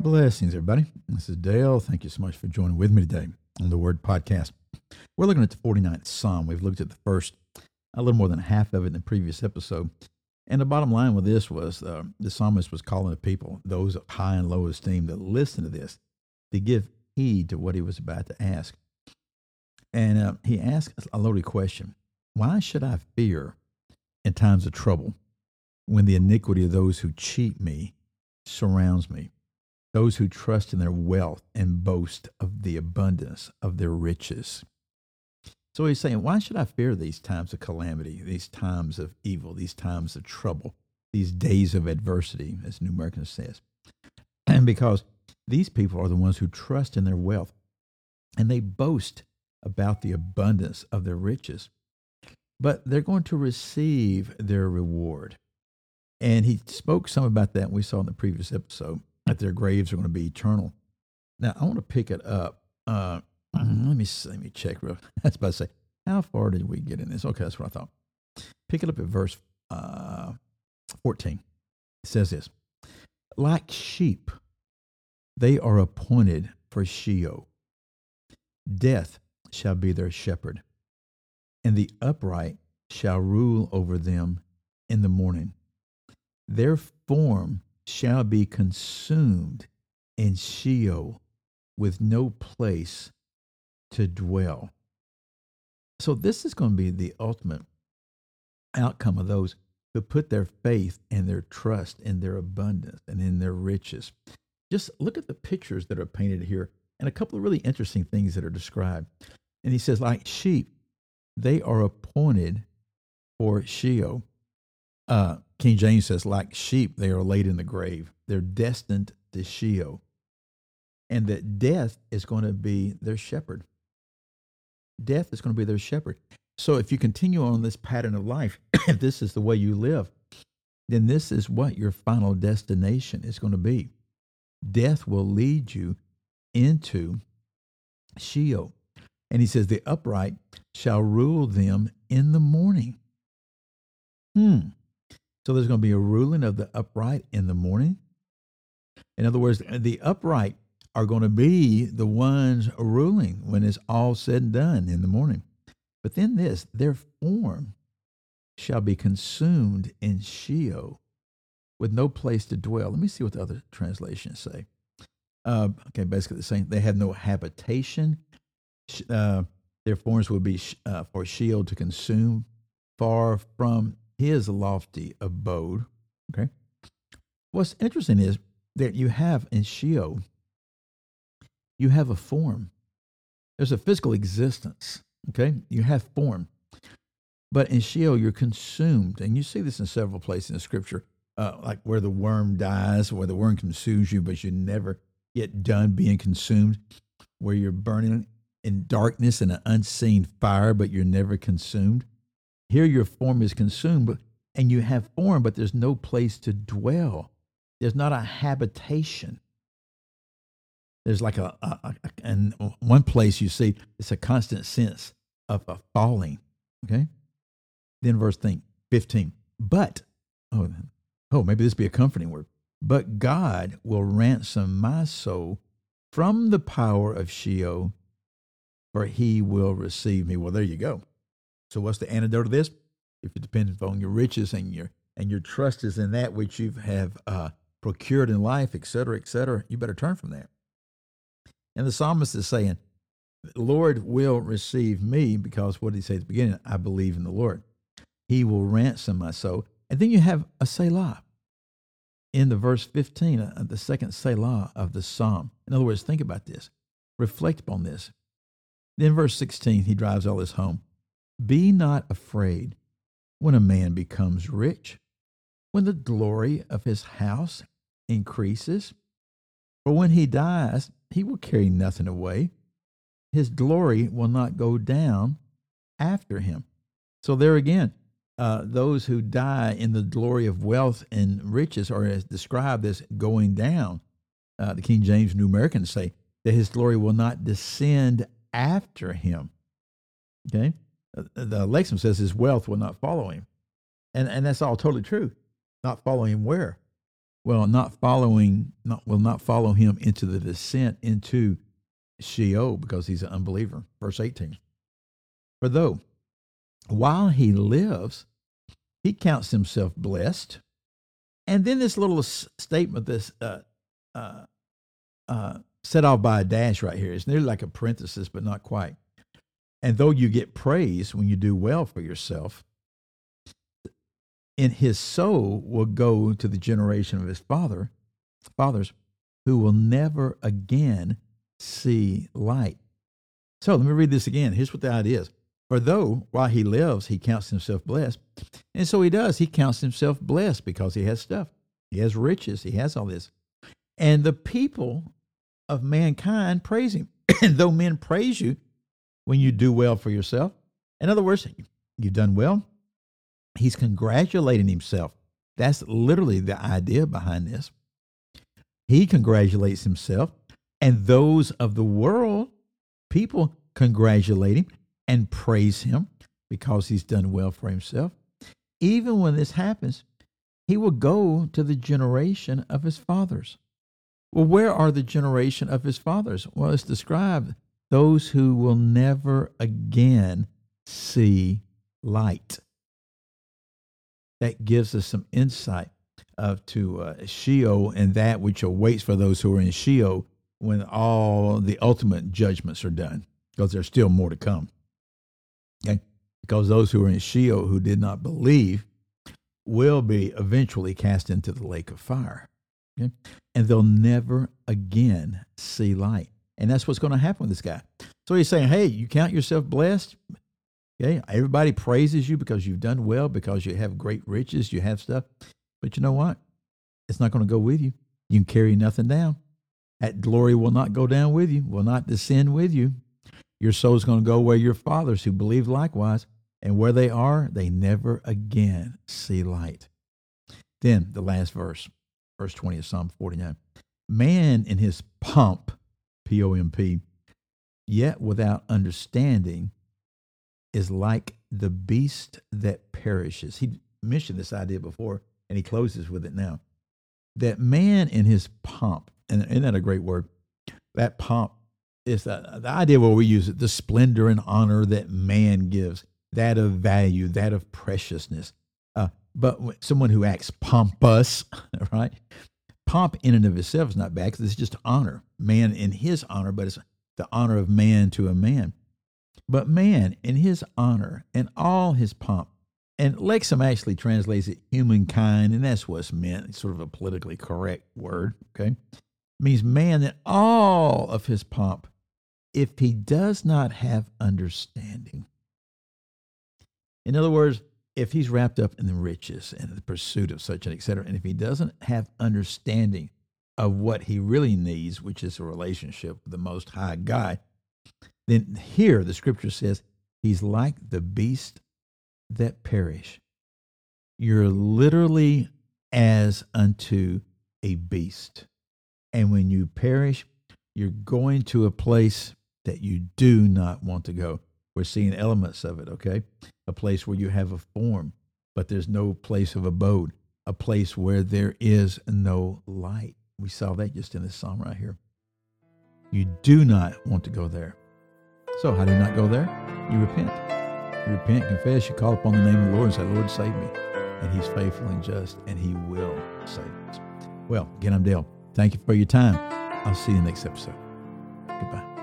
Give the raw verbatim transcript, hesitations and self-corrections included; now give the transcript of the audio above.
Blessings, everybody. This is Dale. Thank you so much for joining with me today on the Word Podcast. We're looking at the forty-ninth Psalm. We've looked at the first, a little more than half of it in the previous episode. And the bottom line with this was uh, the psalmist was calling the people, those of high and low esteem, that listen to this, to give heed to what he was about to ask. And uh, he asked a loaded question. Why should I fear in times of trouble when the iniquity of those who cheat me surrounds me? Those who trust in their wealth and boast of the abundance of their riches. So he's saying, why should I fear these times of calamity, these times of evil, these times of trouble, these days of adversity, as New American says? And because these people are the ones who trust in their wealth, and they boast about the abundance of their riches. But they're going to receive their reward. And he spoke some about that, and we saw in the previous episode, that their graves are going to be eternal. Now, I want to pick it up. Uh, let me see, let me check real. That's about to say, how far did we get in this? Okay, that's what I thought. Pick it up at verse uh, fourteen. It says this: like sheep, they are appointed for Sheol. Death shall be their shepherd, and the upright shall rule over them in the morning. Their form shall be consumed in Sheol with no place to dwell. So this is going to be the ultimate outcome of those who put their faith and their trust in their abundance and in their riches. Just look at the pictures that are painted here and a couple of really interesting things that are described. And he says, like sheep, they are appointed for Sheol. Uh, King James says, like sheep, they are laid in the grave. They're destined to Sheol. And that death is going to be their shepherd. Death is going to be their shepherd. So if you continue on this pattern of life, if this is the way you live, then this is what your final destination is going to be. Death will lead you into Sheol. And he says, the upright shall rule them in the morning. Hmm. So there's going to be a ruling of the upright in the morning. In other words, the upright are going to be the ones ruling when it's all said and done in the morning. But then this, their form shall be consumed in Sheol with no place to dwell. Let me see what the other translations say. Uh, okay, basically the same. They have no habitation. Uh, their forms will be uh, for Sheol to consume, far from his lofty abode. Okay. What's interesting is that you have in Sheol, you have a form. There's a physical existence. Okay. You have form. But in Sheol, you're consumed. And you see this in several places in the scripture, uh, like where the worm dies, where the worm consumes you, but you never get done being consumed, where you're burning in darkness and an unseen fire, but you're never consumed. Here your form is consumed, but, and you have form, but there's no place to dwell. There's not a habitation. There's like a, a, a and one place you see, it's a constant sense of a falling, okay? Then verse fifteen, but, oh, oh, maybe this be a comforting word, but God will ransom my soul from the power of Sheol, for he will receive me. Well, there you go. So what's the antidote to this? If it depends on your riches and your and your trust is in that which you have uh, procured in life, et cetera, et cetera, you better turn from that. And the psalmist is saying, the Lord will receive me because what did he say at the beginning? I believe in the Lord. He will ransom my soul. And then you have a Selah in the verse fifteen, uh, the second Selah of the psalm. In other words, think about this. Reflect upon this. Then verse sixteen, he drives all this home. Be not afraid when a man becomes rich, when the glory of his house increases. For when he dies, he will carry nothing away. His glory will not go down after him. So there again, uh, those who die in the glory of wealth and riches are as described as going down. Uh, the King James New American say that his glory will not descend after him. Okay? The Lexham says his wealth will not follow him. And, and that's all totally true. Not follow him where? well, not following, not will not follow him into the descent into Sheol because he's an unbeliever. Verse eighteen. For though while he lives, he counts himself blessed. And then this little s- statement, this uh, uh, uh, set off by a dash right here. It's nearly like a parenthesis, but not quite. And though you get praise when you do well for yourself, in his soul will go to the generation of his father, fathers, who will never again see light. So let me read this again. Here's what the idea is. For though while he lives, he counts himself blessed. And so he does. He counts himself blessed because he has stuff. He has riches. He has all this. And the people of mankind praise him. And though men praise you when you do well for yourself, in other words, you've done well, he's congratulating himself. That's literally the idea behind this. He congratulates himself, and those of the world, people congratulate him and praise him because he's done well for himself. Even when this happens, he will go to the generation of his fathers. Well, where are the generation of his fathers? Well, it's described those who will never again see light. That gives us some insight of to uh, Sheol and that which awaits for those who are in Sheol when all the ultimate judgments are done, because there's still more to come. Okay? Because those who are in Sheol who did not believe will be eventually cast into the lake of fire. Okay? And they'll never again see light. And that's what's going to happen with this guy. So he's saying, hey, you count yourself blessed. Okay? Everybody praises you because you've done well, because you have great riches, you have stuff. But you know what? It's not going to go with you. You can carry nothing down. That glory will not go down with you, will not descend with you. Your soul's going to go where your fathers who believed likewise, and where they are, they never again see light. Then the last verse, verse twenty of Psalm forty-nine. Man in his pomp, P O M P, yet without understanding, is like the beast that perishes. He mentioned this idea before, and he closes with it now. That man in his pomp, and isn't that a great word? That pomp is the, the idea where we use it, the splendor and honor that man gives, that of value, that of preciousness. Uh, but someone who acts pompous, right? Pomp in and of itself is not bad because it's just honor. Man in his honor, but it's the honor of man to a man. But man in his honor and all his pomp, and Lexham actually translates it humankind, and that's what's meant. It's sort of a politically correct word, okay? It means man in all of his pomp, if he does not have understanding. In other words, if he's wrapped up in the riches and the pursuit of such and et cetera, and if he doesn't have understanding of what he really needs, which is a relationship with the Most High God, then here the scripture says he's like the beast that perish. You're literally as unto a beast. And when you perish, you're going to a place that you do not want to go. We're seeing elements of it, okay? A place where you have a form, but there's no place of abode, a place where there is no light. We saw that just in this psalm right here. You do not want to go there. So how do you not go there? You repent. You repent, confess, you call upon the name of the Lord and say, Lord, save me. And he's faithful and just, and he will save us. Well, again, I'm Dale. Thank you for your time. I'll see you next episode. Goodbye.